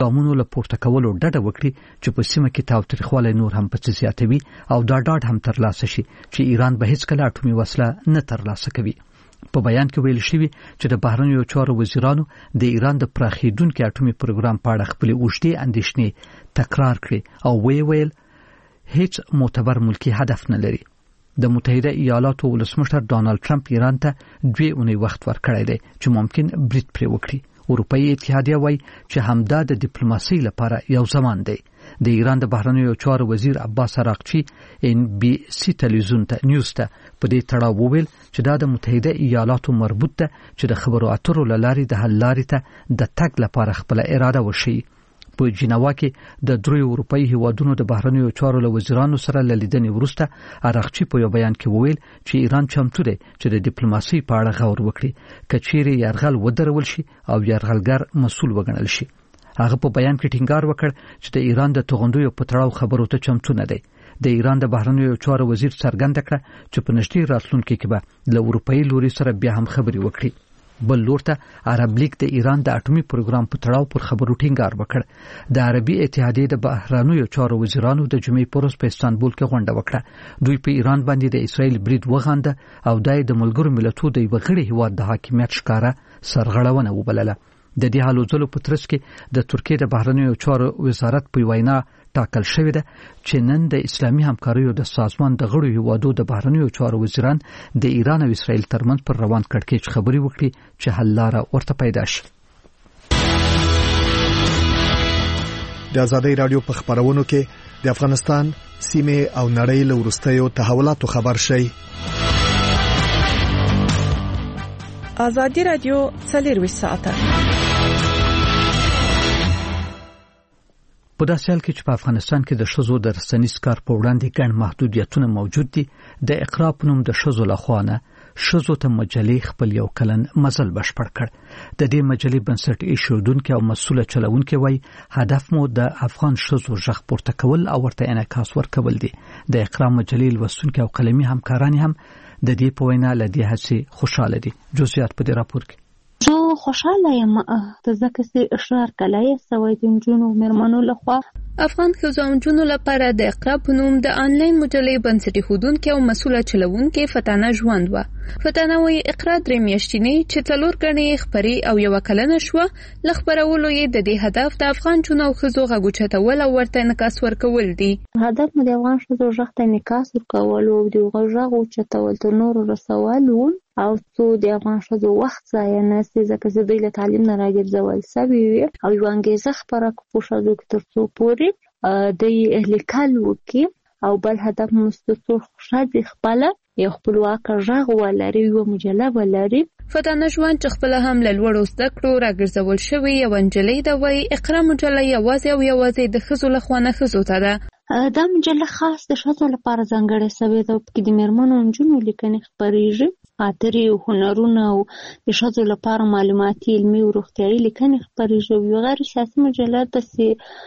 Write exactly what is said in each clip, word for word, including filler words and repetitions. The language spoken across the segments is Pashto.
ګامونو له پورته کولو ډډه وکړي چې په سیمه کې تاوتریخوالی نور هم په زیاتوي او دا ډاډ هم ترلاسه شي چې ایران به هیڅکله اټومي وسله نه ترلاسه کوي. په بیان کې ویل شوی چې د بهرنیو چارو وزیرانو د ایران د پراخېدونکو اټومي پروګرام په اړه خپل اوږدې اندېښنې تکرار کړې او وی ویل هیڅ معتبر ملکی هدف نه لري. د متحده ایالاتو ولسمشر ډانلډ ټرمپ ایران ته دوه اونۍ وخت ورکړی دی چې ممکن برید پرې وکړي. اروپایي اتحادیه وایي چې همدا د ډیپلوماسۍ لپاره یو زمان دی. د ایران د بهرنیو چارو وزیر عباس عراقچی ان بي سي تلویزیون ته نیوز ته په دې تړاو وویل چې دا د متحده ایالاتو مربوط ده چې د خبرو اترو لارې د حل لارې ته د تګ لپاره خپل اراده وشي. په جنیوا کې د دریو اروپایي هیوادونو د بهرنیو چارو له وزیرانو سره لیدنې وروسته عراقچی په یو بیان کې وویل چې ایران چمتو دی چې د ډیپلوماسۍ په اړه غور وکړي کچېرې یرغل ودرول شي او یرغلګر مسؤل وګڼل شي. هغه په بیان کې ټینګار وکړ چې د ایران د توغندیو په تړاو خبرو ته چمتو نه دی. د ایران د بهرنیو چارو وزیر څرګنده کړه چې په نږدې راتلونکي کې به له اروپایي لوري سره بیا هم خبرې وکړي. بل لور ته عرب لیگ د ایران د اټومي پروګرام په تړاو پر خبرو ټینګار وکړ. د عربي اتحادیې د بهرنیو چارو وزیرانو د جمعې پر ورځ په استانبول کې غونډه وکړه. دوی په ایران باندې د اسرائیل برید وغانده او دای د ملګرو ملتونو د یو غړي هیواد د حاکمیت ښکارا سرغړونه وبلله. د دې حالو ځلو په ترڅ کې د ترکیه د بهرنیو چارو وزارت په وینا ټاکل شوې ده چې نن د اسلامي همکاریو د سازمان د غړو هیوادو د بهرنیو چارو وزیران د ایران او اسرائیل ترمنځ پر روان کړکېچ خبرې وکړي چې حل لاره ورته پیدا شي. د آزادۍ رادیو په خبرونو کې د افغانستان سیمه او نړۍ له وروستیو تحولاتو خبر شي. آزادۍ رادیو څلرویشت ساعته په داسې حال کې چې په افغانستان کې د ښځو د رسنیز کار په وړاندې ګڼ محدودیتونه موجود دي، د اقرا په نوم د ښځو لخوا نه ښځو ته مجلې خپل یو کلن مزل بشپړ کړ. د دې مجلې بنسټ ایښودونکي او مسؤله چلوونکي وایي هدف مو د افغان ښځو غږ پورته کول او ورته انعکاس ورکول دي. د اقرا مجلې لوستونکي او قلمي همکاران هم د دې په وینا له دې هڅې خوشاله دي. جزئیات په دې راپور کې. زه خوشاله یم ته ځکه چې اشرار کلای سوي د جنونو مرمنو لخوا افغان ښځو او نجونو لپاره د اقرا په نوم د آنلاین مجلې بنسټ ایښودونکي او مسؤله چلوونکي فتانه ژوند و. فتانه وایي اقرا درې میاشتنې چې څلور ګڼې خبرې او یو کلنه شوه، له خپرولو یې د دې هدف د افغان نجونو او ښځو غږ اوچتول او ورته انعکاس ورکول دي. هدف مو د افغان ښځو غږ ته انعکاس ورکول او د غږ اوچتول تر نورو رسول و او څو د افغان ښځو وخت ضایع نه شي ځکه چې دوی له تعلیم نه راګرځول سوي وي او یو انګیزه خپره کړو ښځو کې تر څو پورې د لیکل وکړي او بل هدف مو ستاسو ښځې خپل یو خپلواک غږ ولري، یو مجله ولري. فتانه ژوند چې خپل هم له لوړو زده کړو راګرځول شوی یو نجلۍ ده وایي اقرا مجله یوازې او یوازې د ښځو لخوا نه ښځو ته ده. دا مجله خاص د ښځو لپاره ځانګړې شوې ده، په کې د میرمنو او نجونو لیکنې خپریږي، خاطرې او هنرونه او د ښځو لپاره معلوماتي، علمي او روغتیایي لیکنې خپریږي. یو غیر سیاسي مجله ده چې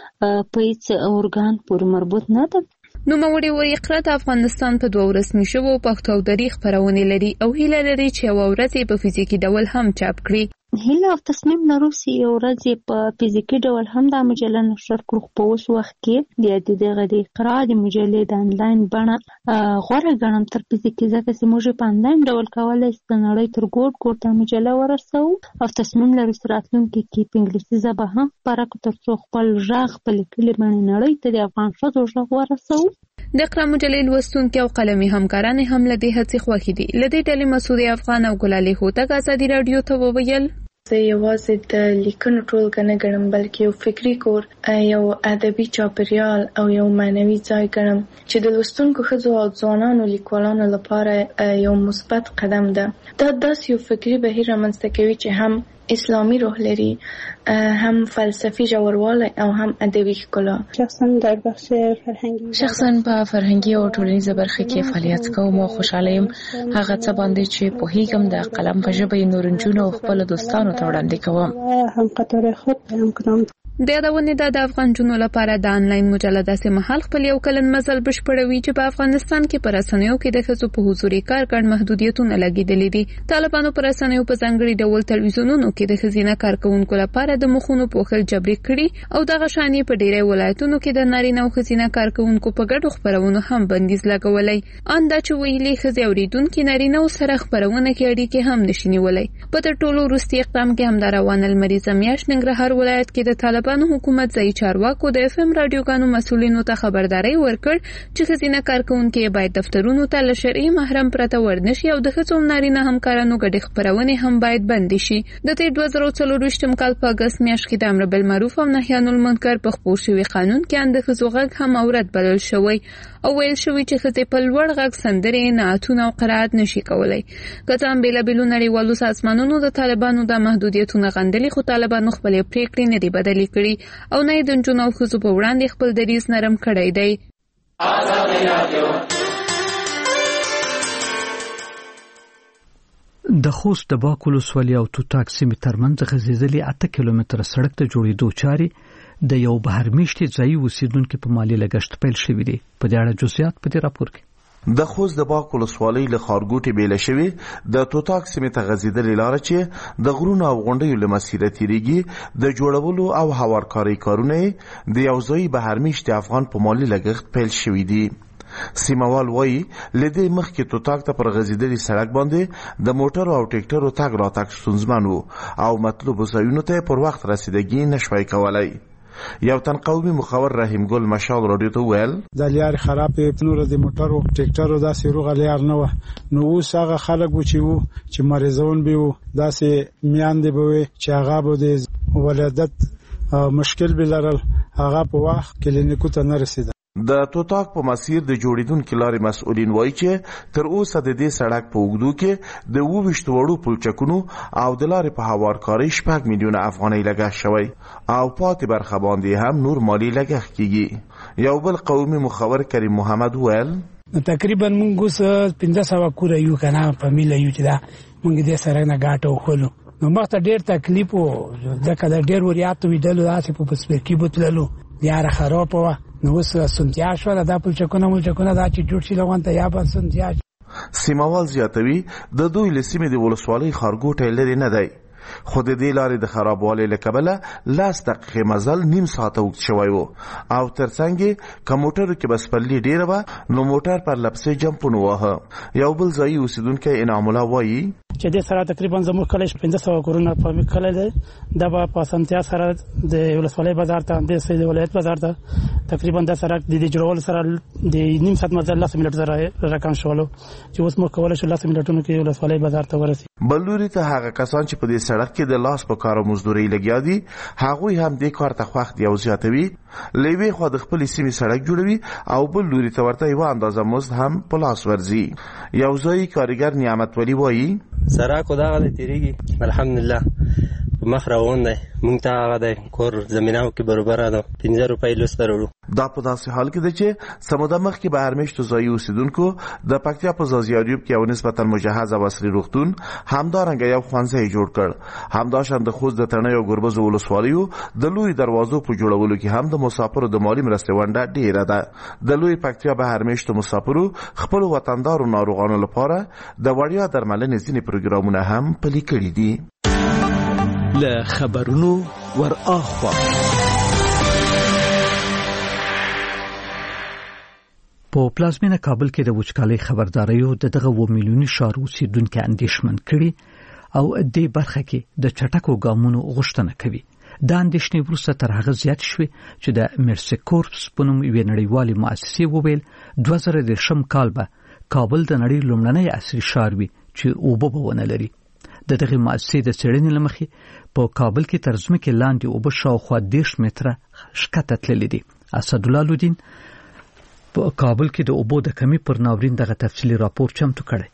په هیڅ ارګان پورې مربوط نه ده. نوموړي وایي اقرا د افغانستان په دوه رسمي شوو پښتو او دري خپرونې لري او هیله لري چې یوه ورځ یې په فزیکي ډول هم چاپ کړي. هیله او تصمیم لرو چې یو ورځ یې په فزیکي ډول هم دا مجله نشر کړو. په اوس وخت کې د دغه د اقرا د مجلې د انلاین بڼه غوره ګڼم تر فزیکي، ځکه چې موږ په انلاین ډول کولی شو د نړۍ تر ګوټ ګوټ دا مجله ورسوو او تصمیم لرو چې راتلونکي کې په انګلیسي ژبه هم خپره کړو تر څو خپل غږ په لیکلې بڼې نړۍ ته د افغان ښځو غږ ورسوو. د اقرا مجلې لوستونکي او قلمي همکاران هم له دې هڅې خوښې دي. له دې ډلې مسعود افغان او ګلالي هوتک ازادي راډیو ته وویل زه یوازې د لیکنو ټولګه نه ګڼم بلکې یو فکري کور، یو ادبي چاپیریال او یو معنوي ځای ګڼم چې د لوستونکو ښځو او ځوانانو لیکوالانو لپاره یو مثبت قدم ده. دا داسې یو فکري بهیر رامنځته کوي چې هم اسلامي روح لري، هم فلسفي ژوروالی او هم ادبي ښکلا. شخصا در بخش فرهنګي شخصا په فرهنګي او ټولنیزه برخه کې فعالیت کوم او خوشاله یم هغه څه باندې چې پوهیږم د قلم په ژبه نور نجونو او خپل دوستانو ته وړاندې کوم. هم قطار خود بیان کنم. د یادونې د افغان جنو لپاره د انلاین مجله داسې مهال خپل یو کلن مزل بشپړوي چې په افغانستان کې پر رسنیو کې د ښځو په حضوري کار ګڼ محدودیتونه لګیدلي دي. طالبانو پر رسنیو په ځانګړي ډول تلویزیونونو کې د ښځینه کارکونکو لپاره د مخونو پوښل جبري کړي او دغه شانې په ډیری ولایتونو کې د نارینه او ښځینه کارکونکو په ګډو خپرونو هم بندیز لګولی. ان دا چې ویلي ښځې اوریدونکي نارینه سره خپرونه کې اړیکې هم نشي نیولی. په تر ټولو وروستي اقدام کې هم د روانه لمریزه میاشت ننګرهار ولایت کې د طالبانو حکومت ځای چارواکو د اف ام رادیوګانو مسؤلینو ته خبرداري ورکړ چې ښځینه کارکونکي باید دفترونو ته له شرعي محرم پرته ورنشي او د ښځو نارینه همکارانو ګډې خپرونې هم باید بندې شي. د تیر دوه زره څلورویشتم کال په اګست میاشت کې د امر بالمعروف او نهي عن المنکر په خپور شوي قانون کې اند ښځو غږ هم اورد بلل شوی او ویل شوی چې ښځې په لوړ غږ سندرې، نعتونه او قرائت نشي کولی. که څه هم بېلابېلو نړیوالو سازمانونو د طالبانو د محدودیتونه غندلي، خو طالبانو خپلې پریکړې نه دي بدلې کړي او نه یې د نجونو او ښځو په وړاندې خپل دریځ نرم کړی دی. د خوست د باک ولسوالۍ او توتاک سیمې ترمنځ غځېدلې اته کیلومتره سړک ته جوړېدو چارې د یو بهرمیشتي ځایي اوسیدونکو په مالي لګښت پیل شوې دي. په دې اړه جزئیات په دې راپور کې. د خوست د باک ولسوالۍ له ښارګوټې بیله شوې د توتاک سیمې ته غځېدلې لاره چې د غرونو او غونډیو له مسیره تېرېږي د جوړولو او هوارکارۍ کارونه د یو ځایي بهرمیشتي افغان په مالي لګښت پیل شوي دي. سیموال وایي له دې مخکې توتاک ته پر غځېدلي سړک باندې د موټرو او ټیکټرو تګ راتګ ستونزمن و او مطلوبو ځایونو ته پر وخت رسیدګي نشوای کولی. یو تن قومي مخور رحیم ګل مشال رادیو ته ویل د لار خرابې نور د موټرو ټیکټرو داسې روغه لار نه و، نو اوس هغه خلک و چې وو چې مریضون به وو داسې میاندې به وي چې هغه به د ولادت مشکل به لرل، هغه په وخت کلینیکو ته نه رسیده. د توتاک په مسیر د جوړیدونکو لارې مسؤلین وایي چې تر اوسه د دې سړک په اوږدو کې د اووه ویشت وړو پلچکونو او د لارې په هوارکارۍ شپږ میلیونه افغانۍ لګښت شوی او پاتې برخه باندې هم نور مالی لګښت کیږي. یو بل قومي مخور کریم محمد ویل تقریبا موږ اوس پنځه سوه کوره یو کنه په میله یو چې دا موږ دې سړک نه ګاټه وخلو، نو مخته ډېر تکلیف و ځکه د ډېر وریاتو ویدلو داسې په پسپرکي بوتللو لاره خراب وه، نو اوس سنتیا شوه دا پلچکونه ملچکونه دا چې جوړ شي لغون ته یا به سنتیا. سیموال زیاتوي د دوی له سیمې د ولسوالۍ ښارګوټی لرې نه دی، خو د دې لارې د خرابوالي له کبله لس دقیقې مزل نیم ساعته اوږد شوی و او ترڅنګ یې که موټرو کې به سپرلي ډېره وه نو موټر پر لپسې جمپونه واهه. یو بل ځایي اوسیدونکی انعام الله وایي چې دې سره تقریبا زموږ کلی پنځه سوه کورونه په کلی دی، دا به په اسانتیا سره د ولسوالۍ بازار ته همدې د ولایت بازار ته تقریبا دا سړک د دې جوړولو سره د نیم ساعت مزل لس منټ سره راکم شولو چې اوس موږ کولی شو لس منټونو کې ولسوالۍ بازار ته ورسي. بل لوري ته هغه کسان چې په دې سړک کې د لاس په کار او مزدورۍ لګیا دي هغوی هم دې کار ته خوښ دي او زیاتوي. له یوې خوا د خپلې سیمې سړک جوړوي او بل لوري ته ورته یوه اندازه مزد هم په لاس ورځي. یو ځایي کارګر نعمت ولی وایي سړک دغه دی تېرېږي الحمدلله په مخ روان دی، موږ ته هغه دی کور زمینه کې برابره ده پنځه روپۍ لوس ته وړو. دا په داسې حال کې ده چې څه موده مخکې بهرمیشتو ځایي اوسیدونکو د پکتیا په ځاځي کې یو نسبتا مجهز او عصري روغتون همدارنګه یو ښوونځی جوړ کړ. همداشان د خوست د تڼیو او ګربزو ولسوالیو د لوی دروازو په جوړولو کې هم د مسافرو د مالي مرستې ونډه ډېره ده. د لوی پکتیا بهرمیشتو مسافرو خپلو وطندارو ناروغانو لپاره د وړیا درملنې ځینې پروګرامونه هم پلي کړي دي. له خبرونو ور اخوا په پلازمینه کابل کې د وچکالۍ خبرداریو د دغه و میلیوني ښار اوسیدونکو اندېښمن کړي او دې برخه کې د چټکو ګامونو غوښتنه کوي. دا اندېښنې وروسته تر هغه زیات شوې چې د مرسي کورپس په نوم یوې نړیوالې مؤسسې وویل دوه زره دېرشم کال به کابل د نړۍ لومړنی عصري ښار وي چې اوبه به ونه لري. د دغه مؤسسې د څېړنې له مخې په کابل کې تر ځمکې لاندې اوبه شاوخوا دېرش متره ښکته تللې دي. اسدالله لودین په کابل کې د اوبو د کمی پر ناورین دغه تفصیلي راپور چمتو کړی.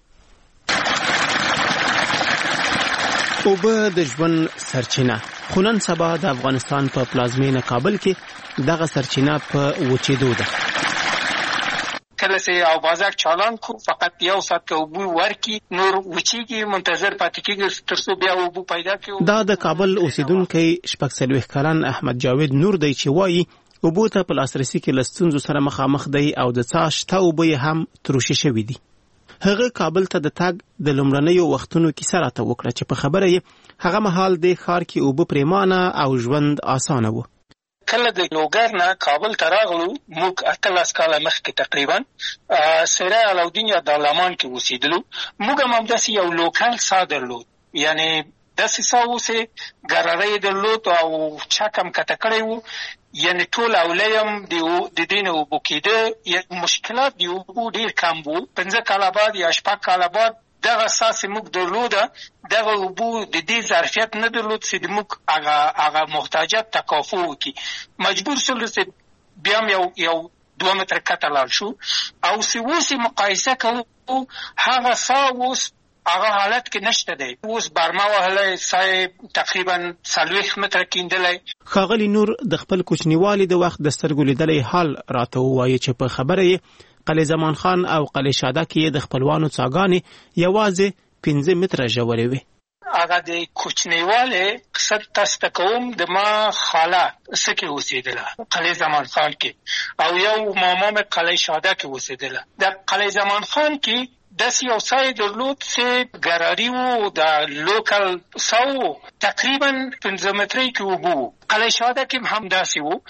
اوبه د ژوند سرچینه، خو نن سبا د افغانستان په پلازمینه کابل کې دغه سرچینه په وچېدو ده. کله سي او بازار چالان کو فقط یو سات کې اوبو ورکی نور وچیږي منتظر پاتې کېږي تر څو بیا اوبو پیدا کړي. دا د کابل اوسیدونکو شپږ څلوېښت کلن احمد جاوید نور دی چې وایي اوبو ته په لاسرسي کې له ستونزو سره مخامخ دی او د څاه شته اوبه یې هم تروشي شوي دي. هغه کابل ته د تګ د لومړنیو وختونو کیسه راته وکړه چې په خبره یې هغه مهال د ښار کې اوبه پریمانه او ژوند اسانه و. کله د لوګر نه کابل ته راغلو موږ اتلس کاله مخکې تقریبا سره علاودین یا دارالمان کې اوسېدلو. موږ هم همداسې یو لوکل څاه درلود، یعنی داسې څاه اوسې ګرارۍ درلود او چک هم کته کړی و، یعنی ټول اولیم د دې نه اوبه کېده. مشکلات د اوبو ډېر کم و. پنځه کاله بعد یا شپږ کاله بعد دغه اساس موږ درلوده، دغه اوبو د دې ظرفیت نه درلود چې موږ هغه هغه محتاجات تکافو وکړي. مجبور شولو چې بیا یو یو دوه متره کته لاړ شو او چې اوس مقایسه کوو هغه څاه اوس هغه حالت کې نشته دی. اوس برما وهلی څاه تقریبا څلوېښت متره کیندلی. ښاغلي نور د خپل کوچنیوالي د وخت د سترګو لیدلی حال راته ووایي چې په خبره یې قلعه زمان خان او قلعه شاده کې د خپلوانو څاګانې یوازې پنځه متره ژورې وې. هغه د کوچنیوالي قصه تاسو ته کوم. د ما خاله څه کې اوسېدله قلعه زمان خان کې، او یو ماما مې قلعه شاده کې اوسېدله. د قلعه زمان خان کې داسې یو ځای درلود چې ګراري و، د لوکل څاه تقریبا پنځه مترې کې اوبه وو. قلعه شاده کې هم داسې وو.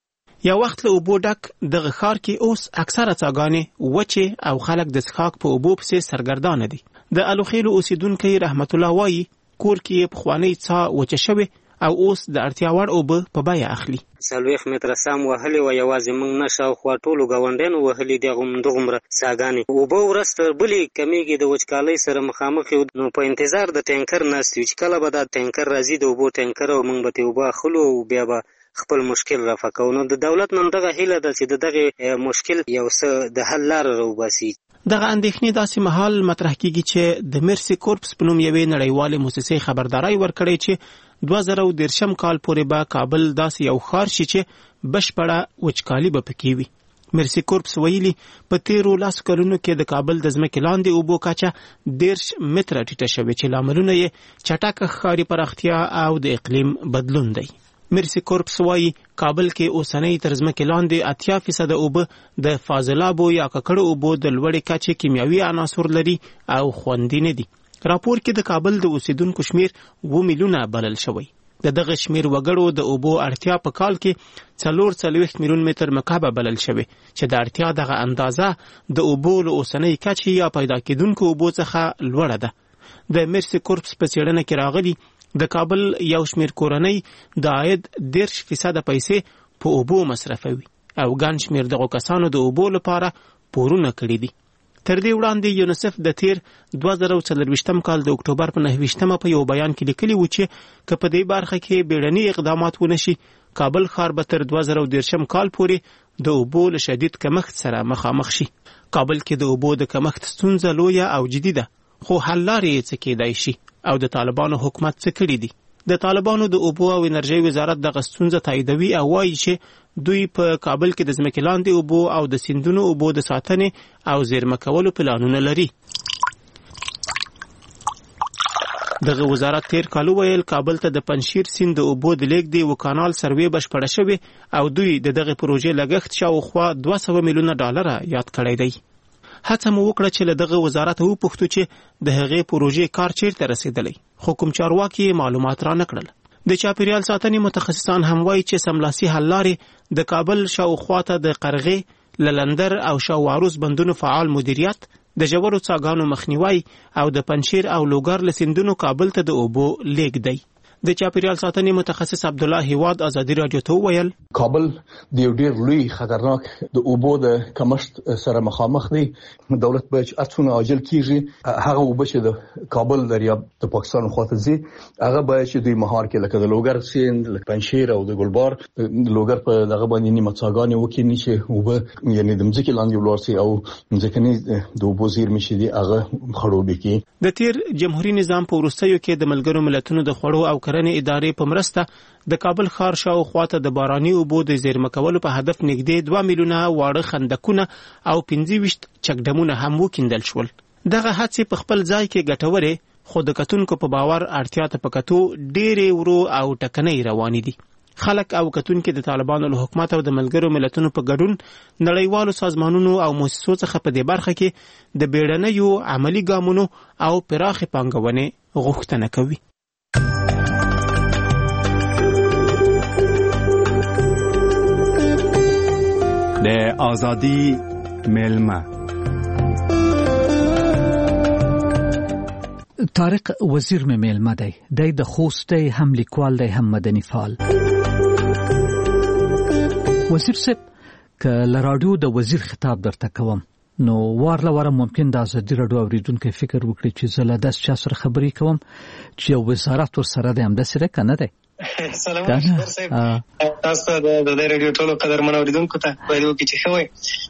یو وخت له اوبو ډک دغه ښار کې اوس اکثره څاګانې وچې او خلک د څښاک په اوبو پسې سرګردانه دي. د الوخیلو اوسیدونکی رحمت الله وایي کور کې پخوانۍ څاه وچه شوې او اوس د اړتیا وړ اوبه په بیه اخلي. څلوېښت متره سم وهلې وه، یوازې موږ نه شاوخوا ټولو ګاونډیانو وهلي دي همدغومره څاګانې. اوبه ورځ تر بلې کمیږي، د وچکالۍ سره مخامخ یو. نو په انتظار د ټینکر ناست یو چې کله به دا ټینکر راځي د اوبو ټینکر او موږ به ترې اوبه اخلو او بیا به خپل مشکل رفع کوو. نو د دولت نن دغه هیله ده چې د دغه مشکل یو څه د حل لاره راوباسي. دغه اندېښنې داسې مهال مطرح کیږي چې د مرسي کورپس په نوم یوې نړیوالې موسسې خبرداری ورکړی چې دوه زره او دېرشم کال پورې به کابل داسې یو ښار شي چې بشپړه وچکالي به پکې وي. مرسي کورپس ویلي په تیرو لسو کلونو کې د کابل د ځمکې لاندې اوبو کچه دېرش متره ټیټه شوې چې لاملونه یې چټکه ښاري پراختیا او د اقلیم بدلون دی. مرسي کورپس وایي کابل کې اوسنۍ تر ځمکې لاندې اتیا فیصده اوبه د فاضلابو یا ککړو اوبو د لوړې کچې کیمیاوي عناصر لري او خوندي نه دي. راپور کې د کابل د اوسیدونکو شمیر اووه میلیونه بلل شوی. د دغه شمیر وګړو د اوبو اړتیا په کال کې څلور څلوېښت میلیون متر مکعب بلل شوی چې د اړتیا دغه اندازه د اوبو له اوسنۍ کچې یا پیدا کېدونکو اوبو څخه لوړه ده. د مرسي کورپس په څېړنه کې راغلي د کابل یو شمیر کورنۍ د عاید دېرش فیصده پیسې په اوبو مصرفوي او ګڼ شمیر دغو کسانو د اوبو لپاره پورونه کړي دي. تر دې وړاندې یونیسف د تیر دوه زره او څلرویشتم کال د اکتوبر په نهه ویشتمه په یو بیان کې لیکلي و چې که په دې برخه کې بیړني اقدامات ونشي کابل ښار به تر دوه زره او دېرشم کال پورې د اوبو له شدید کمښت سره مخامخ شي. کابل کې د اوبو د کمښت ستونزه لویه او جدي ده، خو حل لارې یې څه کېدای شي او د طالبانو حکومت څه کړي دي. د طالبانو د اوبو او انرژۍ وزارت دغه ستونزه تاییدوي او وایي چې دوی په کابل کې د ځمکې لاندې اوبو او د سیندونو اوبو د ساتنې او زیرمه کولو پلانونه لري. دغه وزارت تیر کال ویل کابل ته د پنشیر سیند د اوبو د لیږد و کانال سروې بشپړه شوې او دوی د دغه پروژې لګښت شاوخوا دوه سوه میلیونه ډالره یاد کړی دی. هڅه مو وکړه چې له دغه وزارت وپوښتو چې د هغې پروژې کار چیرته رسېدلی، خو کوم چارواکي معلومات را نه کړل. د چاپیریال ساتنې متخصصان هم وایي چې سملاسي حل لارې د کابل شاوخواته د قرغې، للندر او شاوعروس بندونو فعال مدیریت، د ژورو څاګانو مخنیوی او د پنشیر او لوګر له سیندونو کابل ته د اوبو لیږد دی. د چاپیریال ساتنې متخصص عبدالله هیواد ازادي راډیو ته وویل کابل د یو ډیر لوی خطرناک د اوبو د کمښت سره مخامخ دی. دولت باید ارڅونه عاجل کیږي هغه اوبه چې د کابل دریاب د پاکستان خواته ځي هغه باید چې دوی مهار کې لکه د لوګر سیند، لکه پنشیر او د ګلبار د لوګر په دغه باندې نیمه څاګانې وکړي چې اوبه یعنی د مځکې لاندې ولاړ شي او ځمکني د اوبو زیرمې چې دي هغه خړوبې کړي. د تیر جمهوریت نظام په وروستیو کې د ملګرو ملتونو د خوړو او کرنې ادارې په مرسته د کابل ښار شاوخوا ته د باراني اوبو د زیرمه کولو په هدف نږدې دوه میلیونه واړه خندقونه او پنځه ویشت چکډمونه هم وکیندل شول. دغه هڅې په خپل ځای کې ګټورې، خو د کتونکو په باور اړتیا ته په کتو ډېرې ورو او ټکنۍ روانې دي. خلک او کتونکو د طالبانو له حکومت او د ملګرو ملتونو په ګډون نړیوالو سازمانونو او مؤسسو څخه په دې برخه کې د بیړنیو عملی ګامونو او پراخې پانګونې غوښتنه کوي. د آزادی ملما طارق وزیر مې میلمه دی. دی د خوست دی، هم لیکوال دی، هم مدني فعال. وزیر صاحب، که له راډیو د وزیر خطاب درته کوم نو وارله واره ممکن د ازادي راډیو اوریدونکو فکر وکړي چې زه له داس چا سره خبرې کوم چې یو وزارت ورسره دی، همداسې دی که نه دی؟ سلام علیکم صاحب، تاسو د د راډیو ټولو قدرمن اوریدونکو ته باید وکړي چې ښه وایي.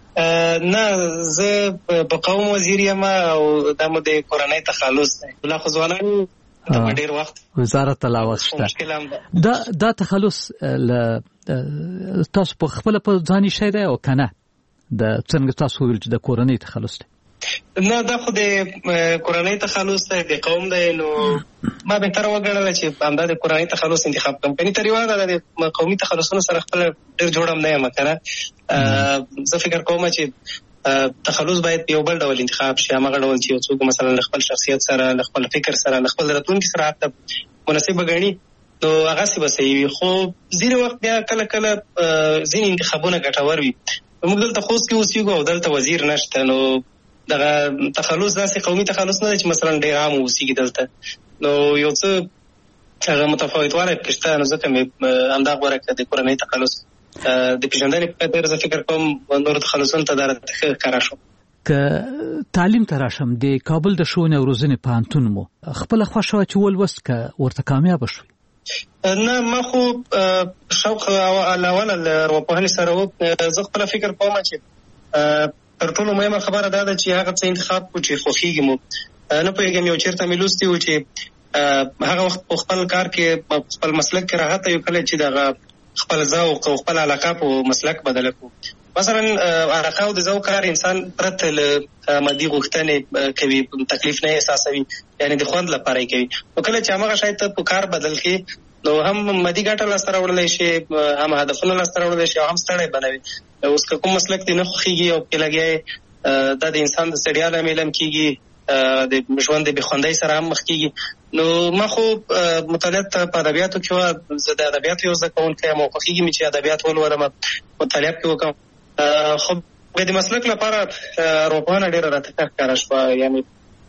نه، زه په قوم وزیر یم او دا مو د کورنۍ تخلص دی. لا خو ځوانان ته ډېر وخت وزارت ته لا وخت شته. دا دا تخلص له تاسو په خپل په ځاني شی دی او کنه د څنګه تاسو ویل چې د کورنۍ تخلص دی؟ نه، دا خو د کورنۍ تخلص دی، د قوم دی. نو ما بهتره وګڼله چې همدا د کورنۍ تخلص انتخاب کړم. کني تریوا دا د قومي تخلصونو سره خپل ډېر جوړم نه یم کنه. زه فکر کوم چې تخلص باید یو بل ډول انتخاب شي، هغه ډول چې یو څوک مثلا خپل شخصیت سره، خپل فکر سره، خپل راتلونکي سره حتی مناسب غني نو هغه څه به صحیح وي. خو ځینې وخت بیا کله کله ځینې انتخابونه ګټور وي. موږ دلته خوست کې اوسېږو او دلته وزیر نشته، نو دغه تخلص داسې قومي تخلص نه دی چې مثلا ډېر عام اوسېږي دلته. نو یو څه هغه متفاوتوالی پکې شته، نو ځکه مې همدا غوره کړه د کورنۍ تخلص د پېژندنې په خاطر. زه فکر کوم نورو تخلصونو ته دا راته ښه ښکاره شو. که تعلیم ته راشم، د کابل د ښوونې او روزنې پوهنتون مو خپله خوښه وه چې ولوست، که ورته کامیابه شوئ؟ نه، ما خو شوق له اوله له ارواپوهنې سره و. زه خپله فکر کوم چې تر ټولو مهمه خبره دا ده چې هغه څه انتخاب کړو چې خوښېږي مو. نه پوهېږم یو چېرته مې لوستي و چې هغه وخت په خپل کار کې خپل مسلک کې راحته یو، کله چې دغه خپل ذوق او خپل علاقه په مسلک بدله کړو. مثلا علاقه او د ذوق کار انسان پرته له مادي غوښتنې کوي، تکلیف نه احساسوي، یعنی د خوند لپاره یې کوي. نو کله چې هغه شی ته په کار بدل کړي نو هم مادي ګټه لاسته راوړلی شي، هم هدفونه لاسته راوړلی شي او هم ستړی بنوي. اوس که کوم مسلک دې نه خوښېږي او پکې لګیا یې، دا د انسان د ستړیا لامل هم کېږي، د ژوند د بېخوندۍ سره هم مخ کېږي. نو ما خو مطالعات په ادبیاتو کې وه، زه د ادبیاتو یو زده کوونکی یم او خوښېږي مې چې ادبیات ولولم، مطالعه پکې وکړم. خو د مسلک لپاره ارواپوهنه ډېره راته ښه ښکاره شوه. یعنې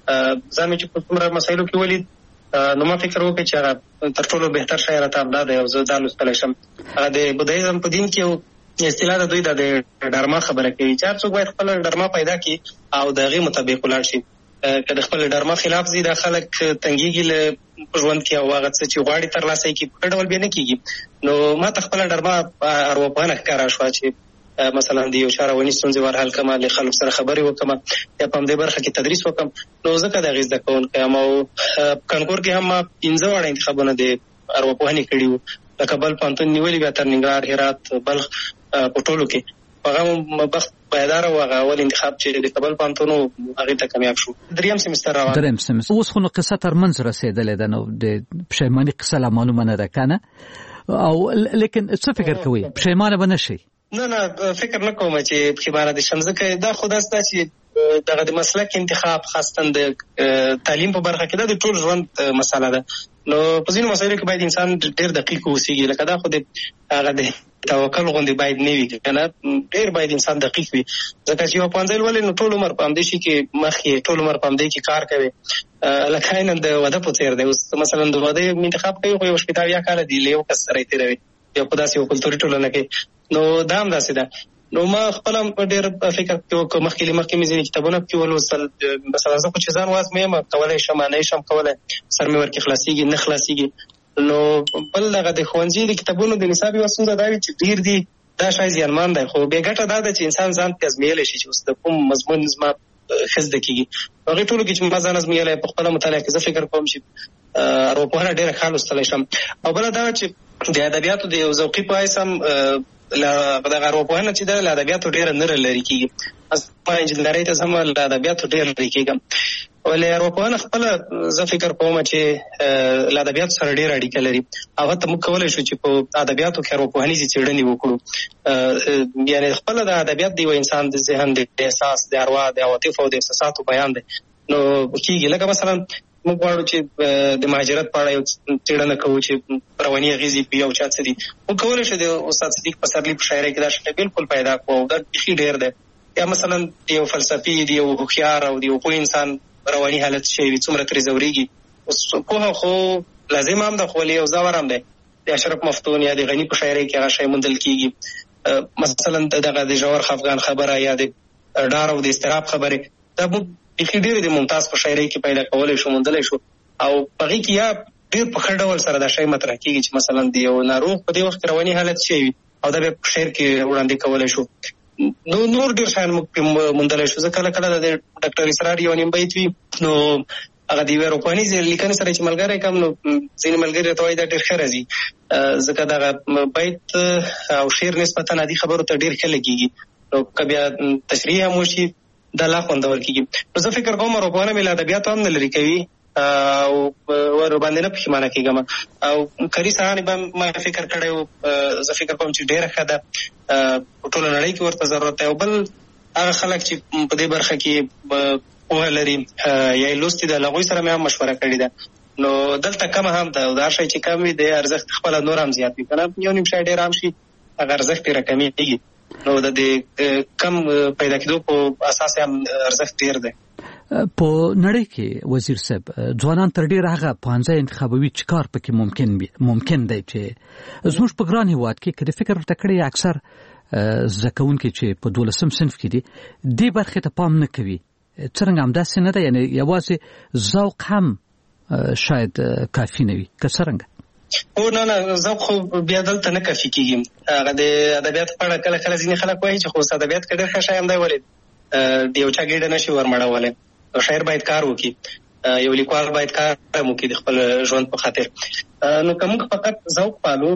ځان مې چې په څومره مسایلو کې ولید نو ما فکر وکړ چې هغه تر ټولو بهتر شی راته همدا دی او زه دا لوستلی شم. هغه د بودایزم په دین کې یو اصطلاح د دوی د ډرما خبره کوي چې هر څوک باید خپله ډرما پیدا کړي او د هغې مطابق ولاړ شي. که د خپل ډرما خلاف ځي دا خلک تنګېږي له په ژوند کې او هغه څه چې غواړي ترلاسه یې کړي په ښه ډول بیا نه کېږي. نو ما ته خپله ډرما ارواپوهنه ښکاره شوه چې مثلا د یو چا رواني ستونزې ورحل کړم، له خلکو سره خبرې وکړم، یا په همدې برخه کې تدریس وکړم. نو ځکه د هغې زده کوونکی یم او کانکور کې هم ما پنځه واړه انتخابونه د ارواپوهنې کړي وو. لکه بل پوهنتون نیولي بیا تر ننګرهار، هرات، بلخ په ټولو کې. هغه بخت پایدار او هغه اول انتخاب چې د کابل پوهنتون و هغې ته کامیاب شو. دریم سمستر روان دریم سمستر اوس خو نو قصه تر منځ رسېدلې ده، نو د پښیماني قصه لا معلومه نه ده که نه؟ او لیکن څه فکر کوئ، پښیمانه به نه شئ؟ نه نه، فکر نه کوم چې پښیمانه دې شم، ځکه دا خو داسې ده چې دغه د مسلک انتخاب خاصتا د تعلیم په برخه کې دا د ټول ژوند مسله ده. نو په ځینو مسایلو کې باید انسان ډېر دقیق واوسېږي، لکه دا خو د هغه د توکل غوندې باید نه وي که نه، ډېر باید انسان دقیق وي. ځکه چې یو پوهنځی لولې نو ټول عمر په همدې شي کې مخ یې، ټول عمر په همدې کې کار کوي. لکه عیناً د واده په څېر دی. اوس مثلا د واده انتخاب کوي خو یو شپېته اویا کاله دی له یو کس سره یې تېروي، یا په داسې یو کلتوري ټولنه کې. نو دا هم داسې ده. نو ما خپله ډېر فکر وکړ، مخکې له مخکې مې ځینې کتابونه پکې ولوستل. مثلا زه خو چې ځان وازمه یم کولی شم، نه شم کولی، سر مې ورکې خلاصېږي نه خلاصېږي. نو بل دغه د ښوونځي د کتابونو د نصاب یوه ستونزه دا وي چې ډېر دي، دا شی زیانمان دی. خو بې ګټه دا ده چې انسان ځان پې ازمېیلی شي چې اوس د کوم مضمون زما خزده کیږي. هغه ټول کې چې ما ځان ازمېلای په خپل مطالعه کې زه فکر کوم چې ارواپوهنه ډېره ښه لوستلی شم. او بله دا چې د ادبیاتو د یو ذوقي په حیث هم دغه ارواپوهنه چې ده له ادبیاتو ډېره نره لرې کېږي. ما انجینرۍ ته ځم له ادبیاتو ډېر لرې کېږم. ولې ارواپوهنه خپله زه فکر کوم چې له ادبیاتو سره ډېره اړیکه لري. او حتی موږ کولی شو چې په ادبیاتو کې ارواپوهنیزې څېړنې وکړو. یعنې خپله د ادبیات د یو انسان د ذهن د احساس د اروا د عواطفو او د احساساتو بیان دی. نو کېږي لکه مثلا موږ غواړو چې د مهاجرت په اړه یو څېړنه کوو چې رواني اغېزې په یو چا څه دي. موږ کولی شو د استاد صدیق پسرلي په شاعرۍ کې دا شی بلکل پیدا کړو او دا بیخي ډېر دی. یا مثلا د یو فلسفي د یو هوښیار او د یو پوه انسان رواني حالت شی وي څومره ترې ځورېږي. پوهه خو لازم هم ده خو ولې یو ځور هم دی. د اشرف مفتون یا د غني په شاعرۍ کې هغه شی موندل کېږي. مثلا دغه د ژور خفګان خبره یا د ډار او د اضطراب خبرې دا موږ بیخي ډېرې د ممتاز په شاعرۍ کې پیدا کولی شو موندلی شو. او په هغې کې یا ډېر په ښه ډول سره دا شی مطرح کېږي چې مثلا د یو ناروغ په دې وخت کې رواني حالت شی وي او دا بیا په شعر کې وړاندې کولی شو. نو نور ډېر شیان موږ موندلی شو. زه کله کله د ډاکټر اسرار یو نیم بیت وي نو هغه د یوې اروپانیزې لیکنې سره چې ملګری کم نو ځینې ملګري ته وایي دا ډېر ښه راځي ځکه دغه بیت او شعر نسبتا عادي خبرو ته ډېر ښه لګېږي. نو که بیا تشریح هم وشي دا لا خوندور کېږي. نو زه فکر کوم ارواپوهنه مې له ادبیاتو هم نه لرې کوي او ورباندې نه پښیمانه کېږم. او کاري ساحه به ما فکر کړی و زه فکر کوم چې ډېره ښه ده په ټوله نړۍ کې ورته ضرورت دی. او بل هغه خلک چې په دې برخه کې پوهه لري یا یې لوستې ده له هغوی سره مې هم مشوره کړې ده. نو دلته کمه هم ده او دا شی چې کم وي د ارزښت خپله نور هم زیات وي که نه یو نیم شی ډېر هم شي هغه ارزښت یې راکمېږي. نو د دې کم پیدا کېدو په اساس هم ارزښت ډېر دی. په نړۍ کې وزیر صاحب ځوانان تر ډېره هغه پوهنځی انتخابوي چې کار پکې ممکن ممکن دی چې زموږ په ګران هېواد کې که د فکر ورته کړی اکثر زده کوونکي چې په دولسم صنف کې دي دې برخې ته پام نه کوي. څرنګه همداسې نه ده یعنې یوازې ذوق هم شاید کافي نه وي که څرنګه؟ او نه نه ذوق خو بیا دلته نه کافي کېږي. هغه د ادبیاتو په اړه کله کله ځینې خلک وایي چې خو اوس ادبیات کې ډېر ښه شی هم دی ولې د یو چا ګېډه نه شي ورمړولی. شاعر باید کار وکړي یو لیکوال باید کار وکړي د خپل ژوند په خاطر. نو که موږ فقط ذوق پالو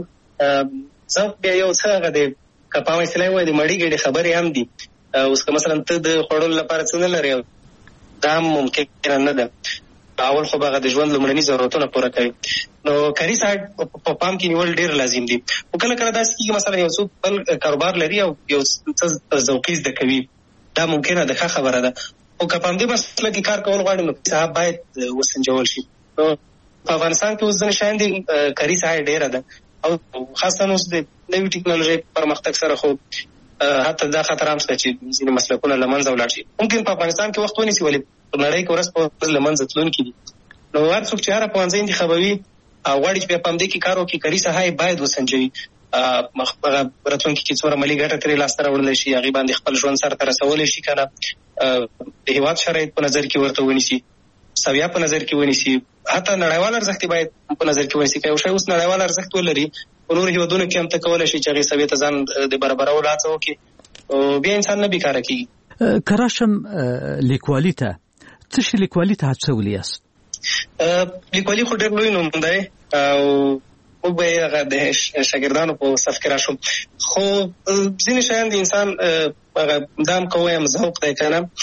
ذوق بیا یو څه هغه دی که په عامه اصطلاح ووایي د مړې ګېډې خبرې هم دي. اوس که مثلا ته د خوړلو لپاره څه نه لرې دا هم ممکنه نه ده. اول خو به هغه د ژوند لومړني ضرورتونه پوره کوي. نو کاري ساعت په پام کې نیول ډېر لازم دي. خو کله کله داسې کېږي مثلا یو څوک بل کاروبار لري او یو څه ذوقي زده کوي دا ممکنه ده ښه خبره ده. خو که په همدې مسله کې کار کول غواړي نو صاحب باید وسنجول شي. نو په افغانستان کې اوس ځینې شیان دي کاري ساحه ډېره ده او خاصه اوس د نوي ټکنالوژۍ پرمختګ سره خو حتی دا خطر هم شته چې ځینې مسلکونه له منځه ولاړ شي. ممکن په افغانستان کې وخت ونیسي ولې په نړۍ کې ورځ په ورځ له منځه تلونکي دي. نو هر څوک چې هره پوهنځی انتخابوي او غواړي چې بیا په همدې کې کار وکړي کاري ساحه یې باید وسنجوي. هغه راتلونکي کې څومره مالي ګټه ترې لاسته راوړلی شي هغې باندې خپل ژوند سرته رسولی شي که نه د هېواد شرایط په نظر کې ورته ونیسي سویه په نظر کې ونیسي حتی نړیوال ارزښت باید په نظر کې ونیسي. که یو شی اوس نړیوال ارزښت ولري په نورو هېوادونو کې هم ته کولی شي چې هغې سویې ته ځان د برابرولو هڅه وکړي بیا انسان نه بیکاره کېږي. که راشم لیکوالي ته څه شي لیکوالي ته هڅولی یاست؟ لیکوالي خو ډېر لوی نوم دی او موږ به یې هغه د شاګردانو په صف کې راشو. خو ځینې شیان د انسان هغه دا هم که ووایم ذوق دی که نه.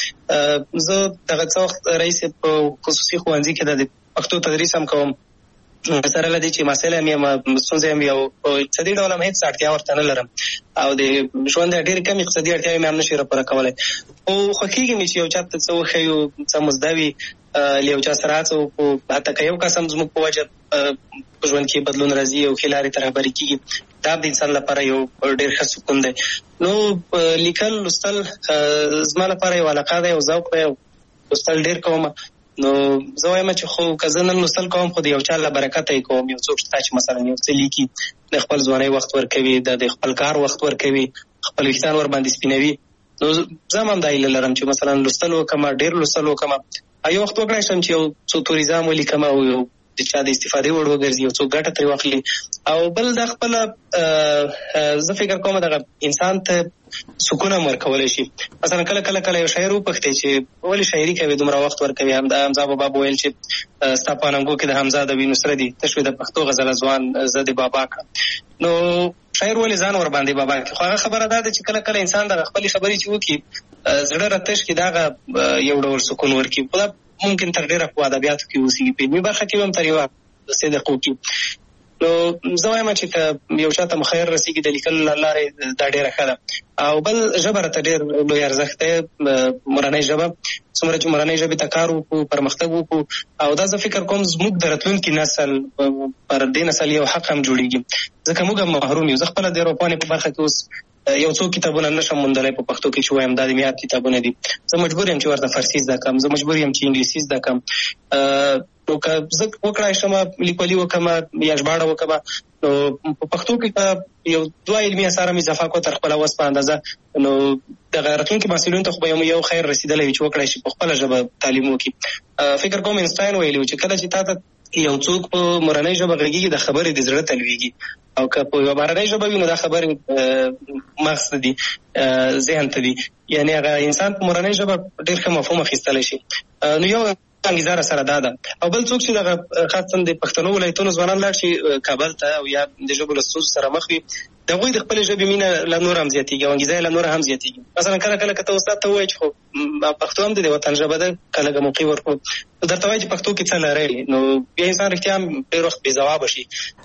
زه دغه څه وخت رئیس په خصوصي ښوونځي کې د پښتو تدریس هم کوم سره له دې چې محصل هم یم ستونزې هم وي او په اقتصادي ډول هم هېڅ اړتیا ورته نه لرم او د ژوند ډېرې کمې اقتصادي اړتیاوې مې هم نشي راپوره کولی. خو خوښېږي مې چې یو چا ته څه وښیو څه مو زده وي له یو چا سره هڅه وکړو حتی که یو کس هم زموږ په وجه په ژوند کې بدلون راځي او ښې لارې ته رهبري کېږي دا د انسان لپاره یو ډېر ښه سکون دی. نو لیکل لوستل زما لپاره یو علاقه دی یو ذوق دی لوستل ډېر کوم. نو زه وایم چې خو که زه نن لوستل کوم خو د یو چا له برکته یې کوم. یو څوک شته چې مثلا یو څه لیکي د خپل ځوانۍ وخت ورکوي د خپل کار وخت ورکوي خپل ویښتان ورباندې سپینوي. نو زه هم همدا هیله لرم چې مثلا لوستل وکړم ډېر لوستل وکړم. یو وخت وکړی شم چې یو څو توریزام ولیکم او یو د چا د استفادې وړ وګرځي او څوک ګټه ترې واخلي. او بل د خپل زه فکر کوم دغه انسان ته سکون هم ورکولی شي. مثلا کله کله کله یو شاعر وپوښتې چې ولې شاعري کوي دومره وخت ورکوي. حمزه بابا ویل چې ستا په اننګو کې د حمزه د وینو سره دي تشوي د پښتو غزل ځوان زه د بابا کړم. نو شاعر ولې ځان ور باندې بابا کوي؟ خو هغه خبره ده چې کله کله انسان د خپل خبرې چې وکي زړه راتش کې دا یو ډول سکون ورکي. خو ممکن تر ډیره په ادبیاتو کې اوسېږي، په علمي برخه کې هم تر یوه صدق وکړي. نو زه وایم چې یو چاته مخیر رسېږي د لیکلو له لارې دا ډېره ښه ده. او بل ژبه راته ډېر لوی ارزښت دی، مورنۍ ژبه. څومره چې مورنۍ ژبې ته کار وکړو، پرمختګ وکړو، او دا زه فکر کوم زموږ د راتلونکي نسل پر دې نسل یو حق هم جوړېږي، ځکه موږ هم محروم یو. زه خپله د اروپانې په برخه کې اوس یو څو کتابونه نشم موندلی په پښتو کې چې وایم دا د معیار کتابونه دي. زه مجبور یم چې ورته فارسي زده کړم، زه مجبور یم چې انګلیسي زده کړم. نو که زه وکړای شم لیکوالي وکړم یا ژباړه وکړم، نو په پښتو کې یو دوه علمي اثار مې اضافه کړو تر خپله وس په اندازه. نو دغه راتلونکي محصلینو ته خو به یو خیر رسېدلی وي چې وکړای شي په خپله ژبه تعلیم وکړي. فکر کوم انسټاین ویلي و چې کله چې تا ته یو څوک په مورنۍ ژبه غږېږي د خبرې د زړه ته لوېږي، او که په یوه بهرنۍ ژبه وي نو دا خبرې مغز ته دي، ذهن ته دي. یعنې هغه انسان په مورنۍ ژبه ډېر ښه مفهوم اخیستلی شي. نو یو انګیزه سره دا ده. او بل څوک چې دغه خاصا د پښتنو ولایتونو ځوانان لاړ شي کابل ته او یا د ژبو له ستونزو سره مخ وي، د هغوی د خپلې ژبې مینه لا نور هم زیاتېږي او انګیزه یې لا نور هم زیاتېږي. مثلا کله کله که ته استاد ته ووایې چې خو پښتو هم د دې وطن ژبه ده، که لږه موقع ورکړو، درته وایي چې پښتو کې څه لرئ، نو بیا انسان رښتیا هم ډېر وخت بې ځوابه شي.